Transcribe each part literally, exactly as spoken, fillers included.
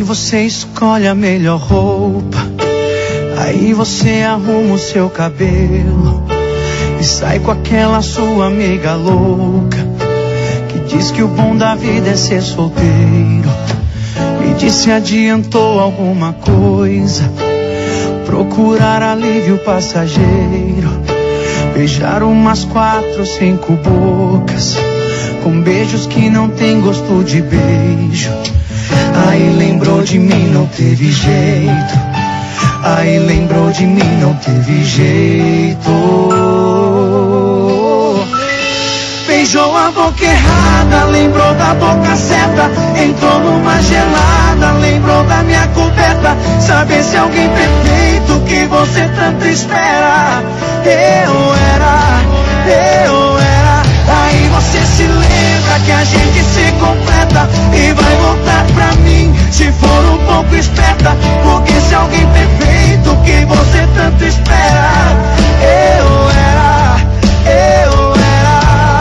você escolhe a melhor roupa, aí você arruma o seu cabelo e sai com aquela sua amiga louca que diz que o bom da vida é ser solteiro. Me diz se adiantou alguma coisa, procurar alívio passageiro, beijar umas quatro, cinco bocas com beijos que não tem gosto de beijo. Aí lembrou de mim, não teve jeito. Aí lembrou de mim, não teve jeito. Beijou a boca errada, lembrou da boca certa. Entrou numa gelada, lembrou da minha coberta. Saber se alguém perfeito que você tanto espera. Eu era, eu era. Aí você se lembra que a gente se completa e vai voltar pra mim se for um pouco esperta. Porque se alguém perfeito que você tanto espera. Eu era, eu era.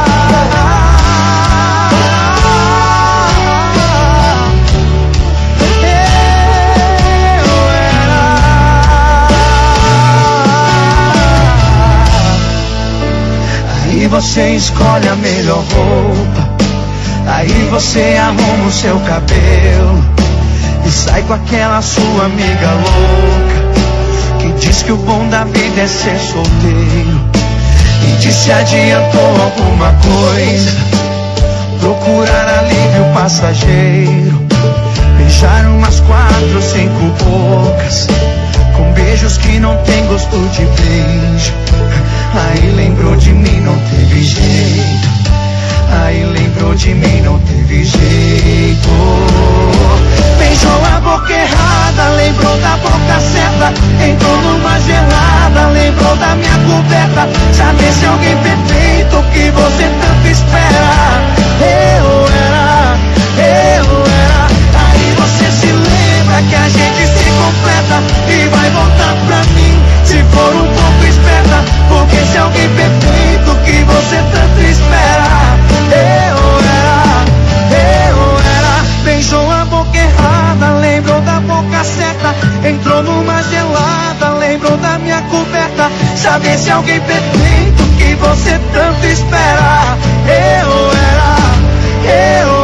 Eu era. Aí você escolhe a melhor roupa, aí você arruma o seu cabelo e sai com aquela sua amiga louca que diz que o bom da vida é ser solteiro. E diz se adiantou alguma coisa, procurar alívio passageiro, beijar umas quatro, cinco bocas com beijos que não tem gosto de beijo. Aí lembrou de mim, não teve jeito. Aí lembrou de mim, não teve jeito. Beijou a boca errada, lembrou da boca certa. Entrou numa gelada, lembrou da minha coberta. Saber se alguém perfeito que você tanto espera. Eu era, eu era. Aí você se lembra que a gente se completa e vai voltar pra mim se for um pouco esperta. Porque se alguém perfeito que você tanto espera. Eu era, eu era. Beijou a boca errada, lembrou da boca certa. Entrou numa gelada, lembrou da minha coberta. Saber se alguém perfeito que você tanto espera. Eu era, eu